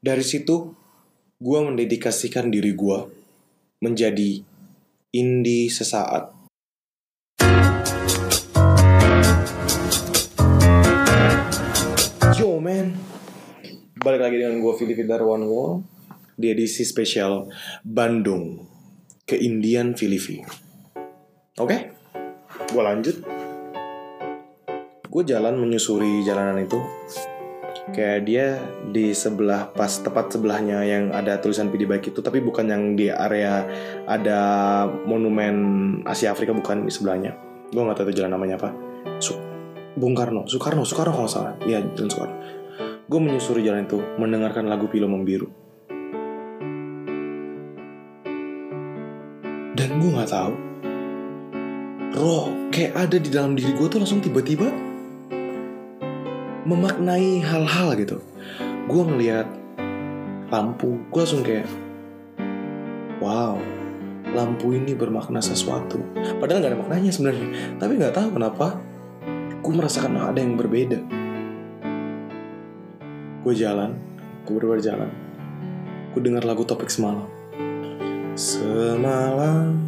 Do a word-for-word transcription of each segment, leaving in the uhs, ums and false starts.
Dari situ gue mendedikasikan diri gue menjadi indie sesaat. Yo man, balik lagi dengan gue Filipi Darwanwo di edisi spesial Bandung Keindian Filipi. Oke, gue lanjut. Gue jalan menyusuri jalanan itu. Kayak dia di sebelah, pas tepat sebelahnya yang ada tulisan P D Bike itu, tapi bukan yang di area ada monumen Asia Afrika, bukan di sebelahnya. Gue nggak tahu itu jalan namanya apa. Su- Bung Karno, Soekarno, Soekarno kalau nggak salah. Iya, jalan Soekarno. Gue menyusuri jalan itu, mendengarkan lagu Pilo Membiru. Dan gue nggak tahu, roh kayak ada di dalam diri gue tuh langsung tiba-tiba memaknai hal-hal gitu. Gue ngeliat lampu, gue langsung kayak, wow, lampu ini bermakna sesuatu. Padahal gak ada maknanya sebenarnya, tapi gak tahu kenapa gue merasakan ada yang berbeda. Gue jalan, gue berjalan, gue dengar lagu Topik Semalam. Semalam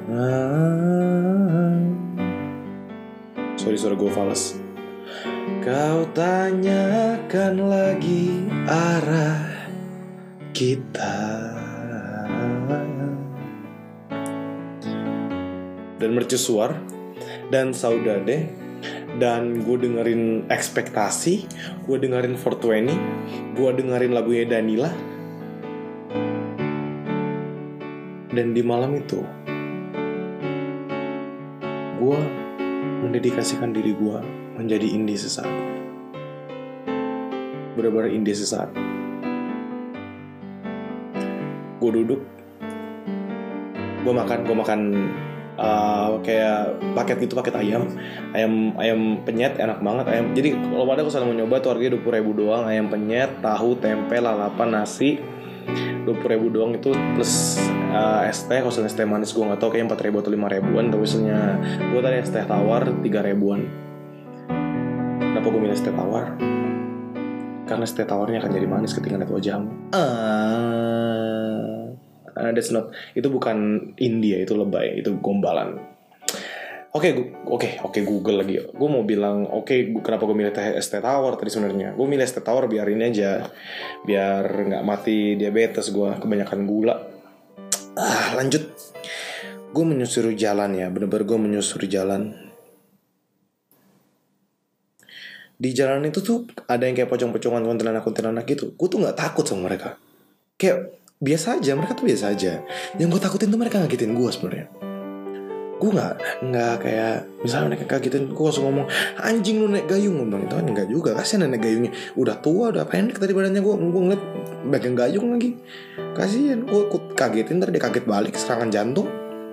ah. Sorry, suara gue fals. Kau tanyakan lagi arah kita. Dan mercusuar dan saudade. Dan gue dengerin Ekspektasi, gue dengerin four twenty, gue dengerin lagunya Danila. Dan di malam itu gue mendedikasikan diri gue menjadi indie sesaat. Benar-benar indie sesaat. Gue duduk, gue makan, gue makan uh, kayak paket gitu, paket ayam, ayam ayam penyet, enak banget ayam. Jadi kalau pada aku selalu mau nyoba tuh harganya dua puluh ribu doang, ayam penyet, tahu, tempe, lalapan, nasi, dua puluh ribu doang itu plus uh, es teh. Kalau es teh manis gue nggak tahu, kayak empat ribu atau lima ribuan. Tapi misalnya gue tadi es teh tawar tiga ribuan. Kenapa gue milih es teh tawar? Karena es teh tawarnya akan jadi manis ketika lihat wajahmu. Ah, uh, that's not. Itu bukan India, itu lebay, itu gombalan. Oke, okay, oke, okay, oke okay, Google lagi. Gue mau bilang, oke, okay, kenapa gue milih teh es teh tawar tadi sebenarnya? Gue milih es teh tawar biar ini aja, biar nggak mati diabetes gue kebanyakan gula. Ah, lanjut. Gue menyusuri jalan ya, bener-bener gue menyusuri jalan. Di jalan itu tuh ada yang kayak pocong-pocongan, kuntilanak-kuntilanak gitu. Gue tuh gak takut sama mereka. Kayak biasa aja, mereka tuh biasa aja. Yang gue takutin tuh mereka ngagetin gue sebenarnya. Gue gak, gak kayak misalnya mereka kagetin, gue langsung ngomong, anjing lu naik gayung. Gue bilang, itu kan enggak juga, kasihan naik gayungnya. Udah tua, udah pendek tadi badannya. Gue gue ngeliat bagian gayung lagi. Kasihan, gue kagetin, ntar dia kaget balik, serangan jantung.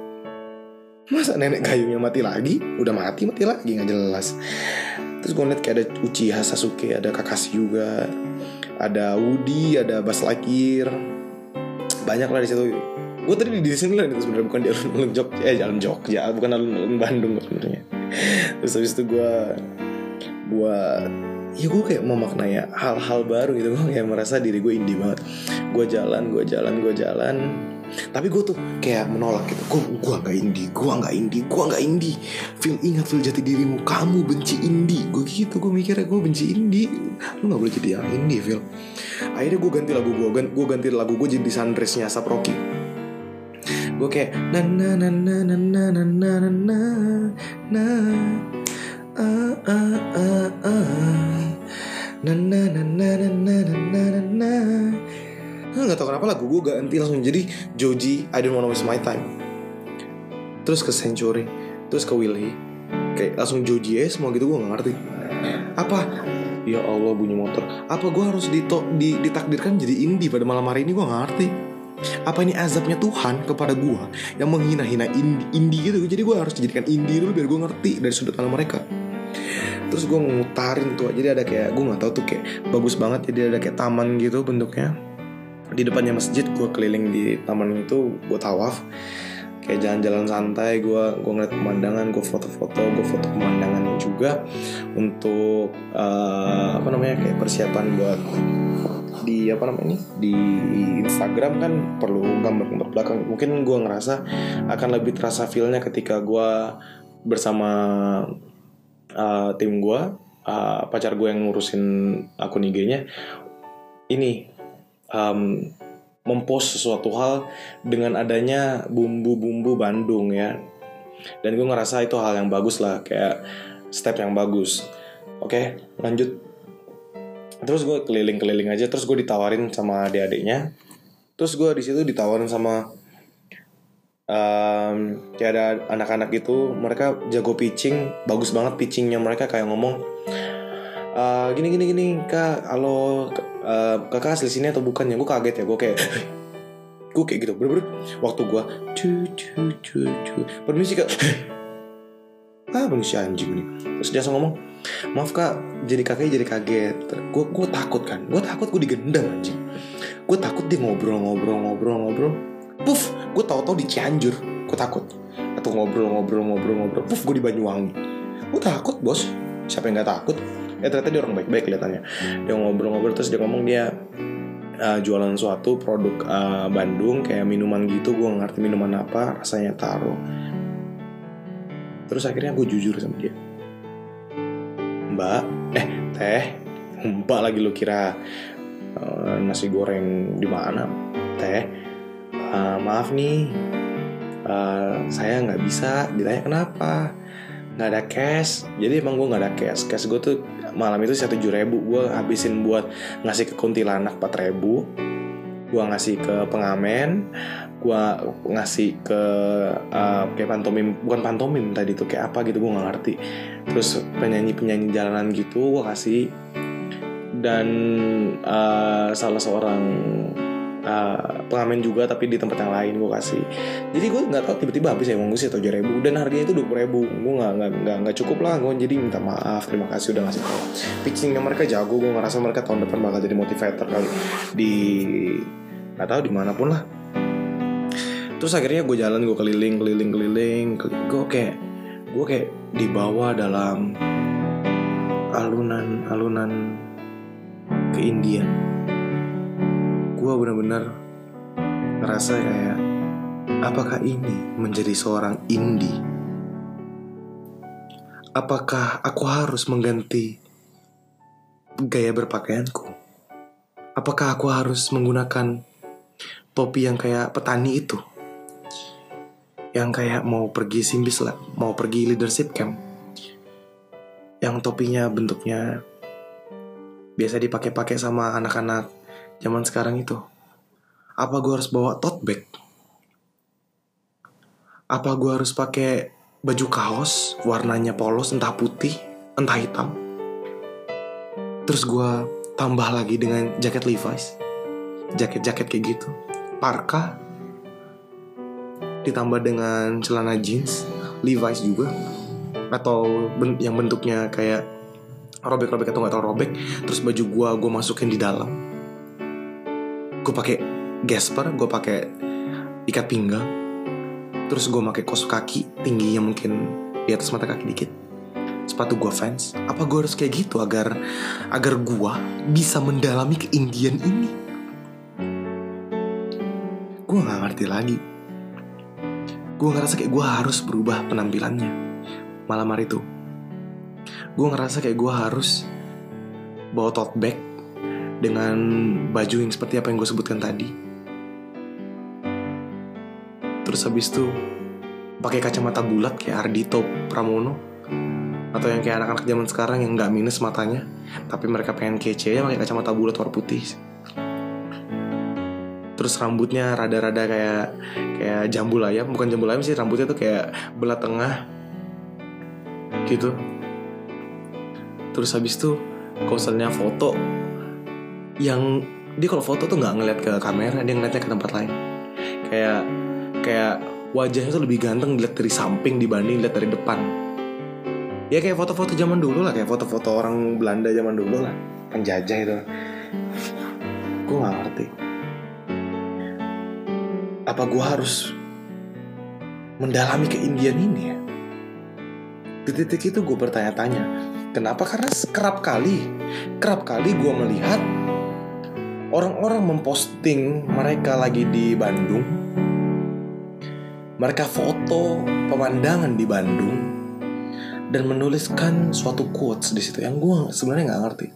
Masa nenek gayungnya mati lagi? Udah mati, mati lagi, gak jelas. Terus gue ngeliat kayak ada Uchiha, Sasuke, ada Kakashi juga, ada Woody, ada Buzz Lightyear, banyak lah di situ. Gue tadi di Disneyland itu sebenarnya, bukan di alun-alun Jogja, eh jalan Jogja, bukan alun-alun Bandung sebenarnya. Terus habis itu gue, gue, ya gue kayak memaknai hal-hal baru gitu. Gue kayak merasa diri gue indie banget. Gue jalan, gue jalan, gue jalan. Tapi gue tuh kayak menolak gitu. Gue gue nggak indie, gue nggak indie, gue nggak indie. Phil, ingat Phil, jati dirimu, kamu benci indie. Gue gitu, gue mikirnya gue benci indie. Lu nggak boleh jadi yang indie, Phil. Akhirnya gue ganti lagu gue, gue ganti lagu gue jadi Sunrise-nya Asap Rocky. Gue kayak na na na na na na na na na na ah ah ah ah na na na na na na na na na. Nggak tahu kenapa lagu gue ganti langsung jadi Joji, I Don't Wanna Waste My Time. Terus ke Century, terus ke Willy, kayak langsung Joji ya semua gitu. Gue nggak ngerti apa. Ya Allah, bunyi motor. Apa gue harus dito- di, ditakdirkan jadi indie pada malam hari ini? Gue nggak ngerti. Apa ini azabnya Tuhan kepada gue yang menghina-hina indie, indie gitu. Jadi gue harus dijadikan indie dulu biar gue ngerti dari sudut pandang mereka. Terus gue ngutarin tuh, jadi ada kayak, gue nggak tahu tuh, kayak bagus banget. Jadi ada kayak taman gitu bentuknya. Di depannya masjid, gue keliling di taman itu, gue tawaf, kayak jalan-jalan santai. Gue gue ngeliat pemandangan, gue foto-foto, gue foto pemandangannya juga untuk uh, apa namanya, kayak persiapan buat di apa namanya di Instagram kan perlu gambar-gambar belakang. Mungkin gue ngerasa akan lebih terasa feelnya ketika gue bersama uh, tim gue, uh, pacar gue yang ngurusin akun I G-nya ini um, mempost sesuatu hal dengan adanya bumbu-bumbu Bandung ya. Dan gue ngerasa itu hal yang bagus lah, kayak step yang bagus. Oke, lanjut. Terus gue keliling-keliling aja, terus gue ditawarin sama adik-adiknya. Terus gue di situ ditawarin sama um, kayak ada anak-anak gitu, mereka jago pitching, bagus banget pitchingnya mereka, kayak ngomong uh, gini gini gini kak, halo uh, kakak asli sini atau bukan ya? Gue kaget ya, gue kayak gue kayak gitu, bener-bener waktu gue cu cu cu cu permisi kak, ah manusia anjing nih. Terus dia langsung ngomong, maaf kak, jadi kakaknya jadi kaget. Gue gue takut kan, gue takut gue digendam anjing. Gue takut dia ngobrol-ngobrol-ngobrol-ngobrol, puff, gue tahu-tahu di Cianjur, gue takut. Atau ngobrol-ngobrol-ngobrol-ngobrol, puff, gue di Banyuwangi. Gue takut bos, siapa yang nggak takut? Ya ternyata dia orang baik-baik kelihatannya. Dia ngobrol-ngobrol terus dia ngomong dia uh, jualan suatu produk uh, Bandung kayak minuman gitu. Gue nggak ngerti minuman apa, rasanya taro. Terus akhirnya gue jujur sama dia, mbak, eh teh, mbak lagi lu kira uh, nasi goreng di mana? Teh, uh, maaf nih, uh, saya nggak bisa. Ditanya kenapa? Nggak ada cash. Jadi emang gue nggak ada cash. Cash gue tuh malam itu satu tujuh ribu. Gue habisin buat ngasih ke kuntilanak empat ribu. Gue ngasih ke pengamen. Gue ngasih ke uh, kayak pantomim, bukan pantomim tadi tuh kayak apa gitu gue nggak ngerti. Terus penyanyi-penyanyi jalanan gitu gue kasih. Dan uh, salah seorang uh, pengamen juga tapi di tempat yang lain gue kasih. Jadi gue nggak tahu tiba-tiba habis ya uang gue sih tujuh ribu dan harganya itu dua puluh ribu. Gue nggak nggak nggak nggak cukup lah. Gue jadi minta maaf, terima kasih udah ngasih tau. Pitchingnya mereka jago. Gue ngerasa mereka tahun depan bakal jadi motivator kali di nggak tahu dimanapun lah. Terus akhirnya gue jalan, gue keliling, keliling, keliling, keliling. Gue kayak, gue kayak dibawa dalam alunan-alunan keindian. Gue benar-benar ngerasa kayak, apakah ini menjadi seorang indie? Apakah aku harus mengganti gaya berpakaianku? Apakah aku harus menggunakan topi yang kayak petani itu? Yang kayak mau pergi simbis lah, mau pergi leadership camp, yang topinya bentuknya biasa dipakai-pakai sama anak-anak zaman sekarang itu. Apa gue harus bawa tote bag? Apa gue harus pakai baju kaos warnanya polos, entah putih, entah hitam? Terus gue tambah lagi dengan jaket Levi's, jaket-jaket kayak gitu, parka, ditambah dengan celana jeans Levi's juga, atau ben- yang bentuknya kayak robek-robek atau nggak tahu robek. Terus baju gue gue masukin di dalam. Gue pakai gasper, gue pakai ikat pinggang. Terus gue pakai kaos kaki tingginya mungkin di atas mata kaki dikit. Sepatu gue Vans. Apa gue harus kayak gitu agar agar gue bisa mendalami keindian ini? Gue nggak ngerti lagi. Gue ngerasa kayak gue harus berubah penampilannya malam hari itu. Gue ngerasa kayak gue harus bawa tote bag dengan baju yang seperti apa yang gue sebutkan tadi. Terus habis itu pakai kacamata bulat kayak Ardhito Pramono, atau yang kayak anak-anak zaman sekarang yang gak minus matanya tapi mereka pengen kece ya pakai kacamata bulat warna putih. Terus rambutnya rada-rada kayak kayak jambul ayam, bukan jambul ayam sih, rambutnya tuh kayak belah tengah gitu. Terus habis itu konselnya foto, yang dia kalau foto tuh nggak ngeliat ke kamera, dia ngeliatnya ke tempat lain. Kayak kayak wajahnya tuh lebih ganteng dilihat dari samping dibanding dilihat dari depan. Ya kayak foto-foto zaman dulu lah, kayak foto-foto orang Belanda zaman dulu lah, penjajah itu. Gue nggak ngerti. Apa gue harus mendalami keindian ini ya? Di titik itu gue bertanya-tanya. Kenapa? Karena kerap kali Kerap kali gue melihat orang-orang memposting mereka lagi di Bandung, mereka foto pemandangan di Bandung dan menuliskan suatu quotes di situ yang gue sebenarnya nggak ngerti.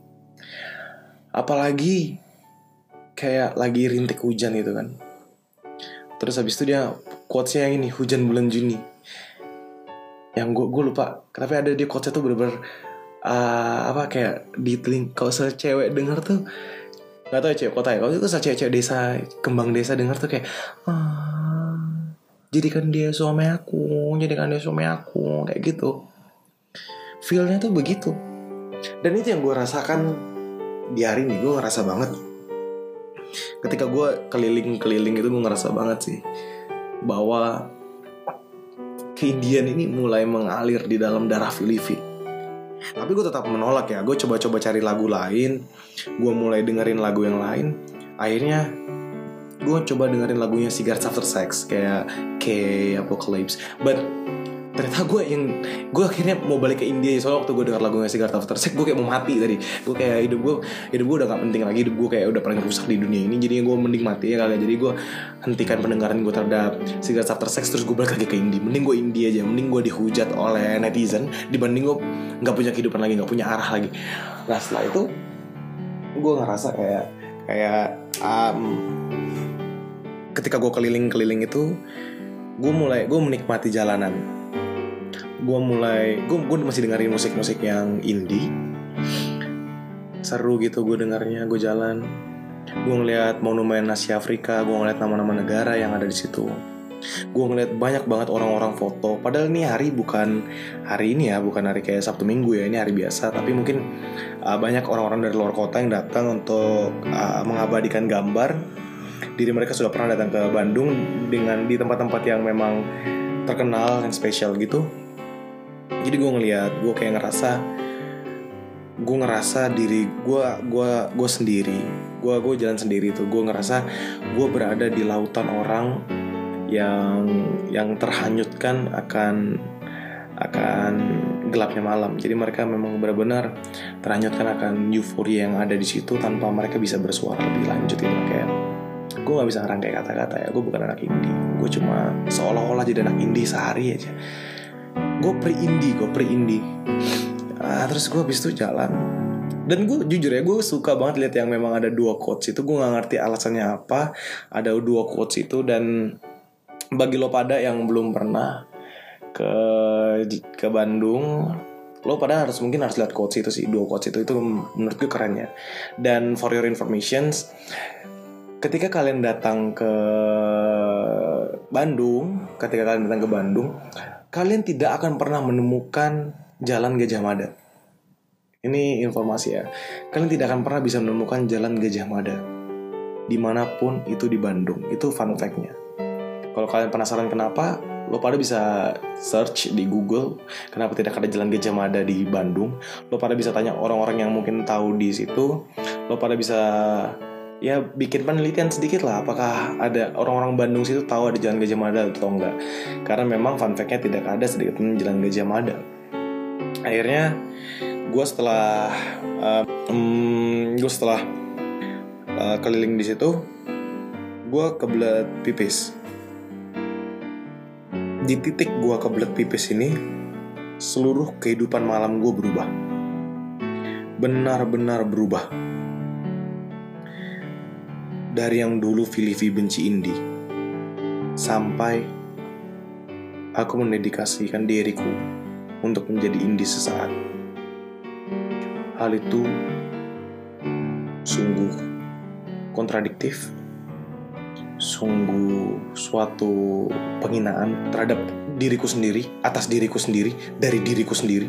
Apalagi kayak lagi rintik hujan gitu kan. Terus habis itu dia quotesnya yang ini, hujan bulan Juni. Yang gue gue lupa. Tapi ada dia quotesnya tuh bener-bener uh, apa kayak di teling. Kalau saya cewek denger tuh, nggak tahu ya cewek kota ya. Kalau itu saya cewek-cewek desa, kembang desa denger tuh kayak, ah, jadikan dia suami aku, jadikan dia suami aku, kayak gitu. Feelnya tuh begitu. Dan itu yang gue rasakan di hari ini. Gue ngerasa banget ketika gue keliling-keliling itu, gue ngerasa banget sih bahwa keindian ini mulai mengalir di dalam darah Filipi. Tapi gue tetap menolak ya. Gue coba-coba cari lagu lain, gue mulai dengerin lagu yang lain. Akhirnya gue coba dengerin lagunya Cigarettes After Sex, kayak K, Apocalypse. But ternyata gue yang gue akhirnya mau balik ke India. Soalnya waktu gue denger lagunya Cigarettes After Sex, gue kayak mau mati tadi. Gue kayak hidup gue hidup gue udah gak penting lagi. Hidup gue kayak udah paling rusak di dunia ini. Jadi gue mending mati ya kali. Jadi gue hentikan pendengaran gue terhadap Cigarettes After Sex, terus gue balik lagi ke India. Mending gue India aja. Mending gue dihujat oleh netizen dibanding gue gak punya kehidupan lagi, gak punya arah lagi. Nah setelah itu gue ngerasa kayak kayak um, ketika gue keliling-keliling itu, gue mulai gue menikmati jalanan. Gue mulai gue gue masih dengerin musik-musik yang indie, seru gitu gue dengarnya. Gue jalan, gue ngeliat monumen Asia Afrika, gue ngeliat nama-nama negara yang ada di situ. Gue ngeliat banyak banget orang-orang foto. Padahal ini hari bukan hari ini ya, bukan hari kayak Sabtu Minggu ya, ini hari biasa. Tapi mungkin uh, banyak orang-orang dari luar kota yang datang untuk uh, mengabadikan gambar diri mereka sudah pernah datang ke Bandung dengan di tempat-tempat yang memang terkenal, yang spesial gitu. Jadi gue ngeliat, gue kayak ngerasa, gue ngerasa diri gue, gue, gue sendiri, gue, gue jalan sendiri tuh. Gue ngerasa gue berada di lautan orang yang, yang terhanyutkan akan, akan gelapnya malam. Jadi mereka memang benar-benar terhanyutkan akan euforia yang ada di situ tanpa mereka bisa bersuara lebih lanjut gitu. Kayak gue nggak bisa ngerangkai kata-kata ya. Gue bukan anak indie. Gue cuma seolah-olah jadi anak indie sehari aja. Gue pre-indie, gue pre-indie. Ah, terus gue habis itu jalan. Dan gue jujur ya, gue suka banget lihat yang memang ada dua quotes itu. Gue gak ngerti alasannya apa. Ada dua quotes itu. Dan bagi lo pada yang belum pernah ke ke Bandung, lo pada harus mungkin harus lihat quotes itu sih. Dua quotes itu, itu menurut gue keren ya. Dan for your information, ketika kalian datang ke Bandung, ketika kalian datang ke Bandung, kalian tidak akan pernah menemukan Jalan Gajah Mada. Ini informasi ya. Kalian tidak akan pernah bisa menemukan Jalan Gajah Mada dimanapun itu di Bandung. Itu fun fact-nya. Kalau kalian penasaran kenapa, lo pada bisa search di Google kenapa tidak ada Jalan Gajah Mada di Bandung. Lo pada bisa tanya orang-orang yang mungkin tahu di situ. Lo pada bisa ya bikin penelitian sedikit lah, apakah ada orang-orang Bandung situ tahu ada Jalan Gajah Mada atau enggak. Karena memang fun fact-nya tidak ada sedikit pun Jalan Gajah Mada. Akhirnya gue setelah uh, um, gue setelah uh, keliling di situ, gue kebelet pipis. Di titik gue kebelet pipis ini, seluruh kehidupan malam gue berubah. Benar-benar berubah. Dari yang dulu Filipi benci indie, sampai aku mendedikasikan diriku untuk menjadi indie sesaat. Hal itu sungguh kontradiktif, sungguh suatu penghinaan terhadap diriku sendiri, atas diriku sendiri, dari diriku sendiri.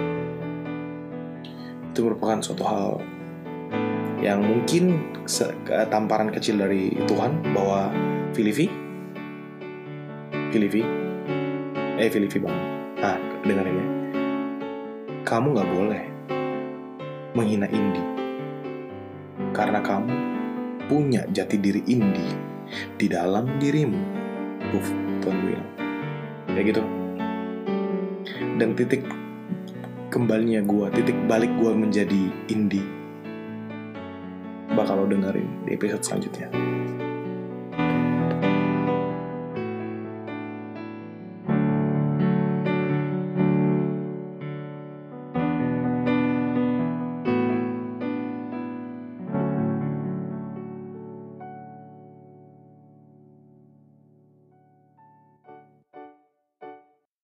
Itu merupakan suatu hal yang mungkin tamparan kecil dari Tuhan bahwa Filipi, Filipi, eh Filipi bang, ah dengerin ya, kamu nggak boleh menghina indie, karena kamu punya jati diri indie di dalam dirimu. Tuh, Tuhan bilang kayak gitu. Dan titik kembalinya gue, titik balik gue menjadi indie bakal lo dengerin di episode selanjutnya.